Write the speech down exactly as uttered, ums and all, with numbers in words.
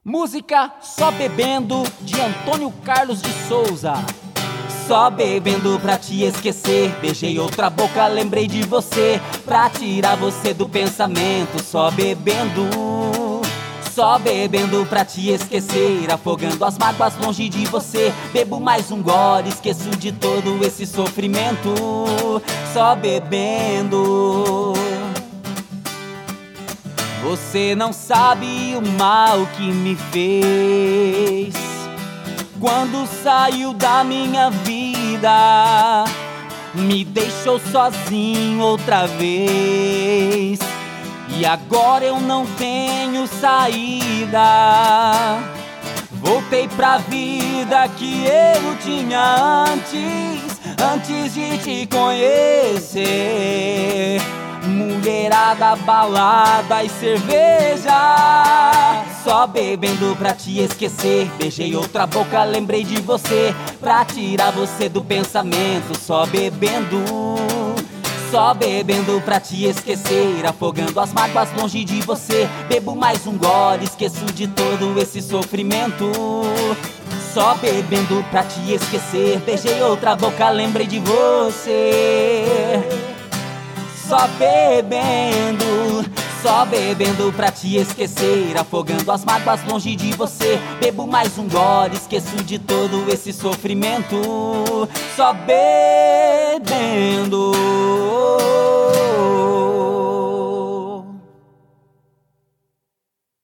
Música Só Bebendo, de Antônio Carlos de Souza. Só bebendo pra te esquecer, beijei outra boca, lembrei de você, pra tirar você do pensamento. Só bebendo, só bebendo pra te esquecer, afogando as mágoas longe de você. Bebo mais um gole, esqueço de todo esse sofrimento. Só bebendo. Você não sabe o mal que me fez quando saiu da minha vida, me deixou sozinho outra vez, e agora eu não tenho saída. Voltei pra vida que eu tinha antes, antes de te conhecer. Mulherada, balada e cerveja. Só bebendo pra te esquecer, beijei outra boca, lembrei de você, pra tirar você do pensamento. Só bebendo, só bebendo pra te esquecer, afogando as mágoas longe de você. Bebo mais um gole, esqueço de todo esse sofrimento. Só bebendo pra te esquecer, beijei outra boca, lembrei de você. Só bebendo, só bebendo pra te esquecer, afogando as mágoas longe de você. Bebo mais um gole, esqueço de todo esse sofrimento. Só bebendo.